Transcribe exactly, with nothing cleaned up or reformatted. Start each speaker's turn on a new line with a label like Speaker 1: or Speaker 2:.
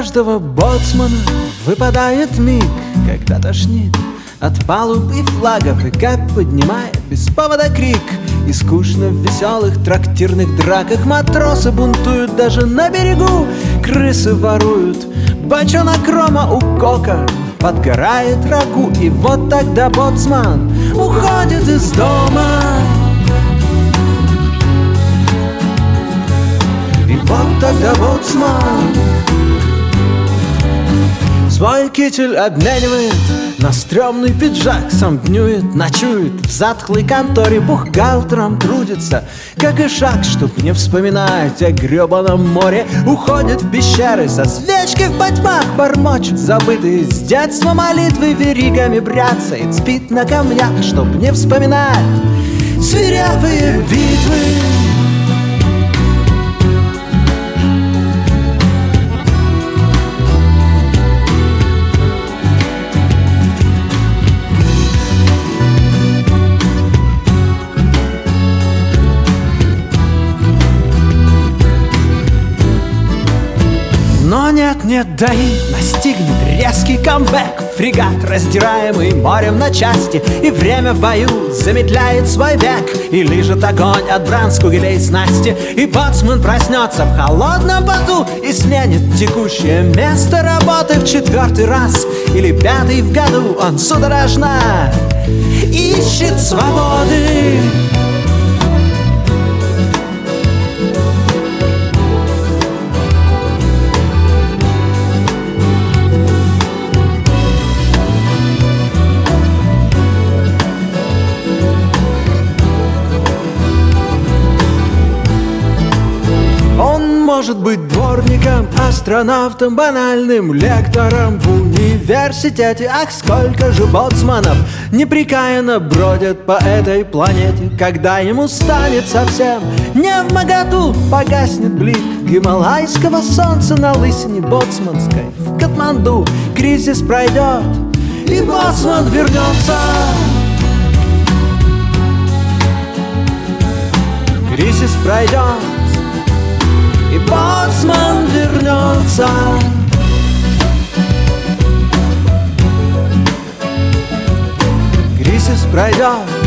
Speaker 1: каждого боцмана выпадает миг, когда тошнит от палуб и флагов, и как поднимает без повода крик. И скучно в веселых трактирных драках матросы бунтуют даже на берегу. Крысы воруют бочонок рома у кока, подгорает рагу. И вот тогда боцман уходит из дома. И вот тогда боцман свой китель обменивает на стрёмный пиджак, сам днюет, ночует в затхлой конторе, бухгалтером трудится, как и шаг, чтоб не вспоминать о грёбаном море. Уходит в пещеры со свечкой в потьмах, бормочет забытые с детства молитвы, веригами бряцает, спит на камнях, чтоб не вспоминать свирепые битвы. Но нет-нет, да и настигнет резкий камбэк. Фрегат, раздираемый морем на части, и время в бою замедляет свой век. И лижет огонь от бран с кугелей снасти. И боцман проснется в холодном поту и сменит текущее место работы в четвертый раз или пятый в году. Он судорожно ищет свободы. Может быть дворником, астронавтом, банальным лектором в университете. Ах, сколько же боцманов непрекаянно бродят по этой планете. Когда ему станет совсем невмоготу, погаснет блик гималайского солнца на лысине боцманской в Катманду. Кризис пройдет, и боцман вернется. Кризис пройдет, и боцман вернется. Кризис пройдет,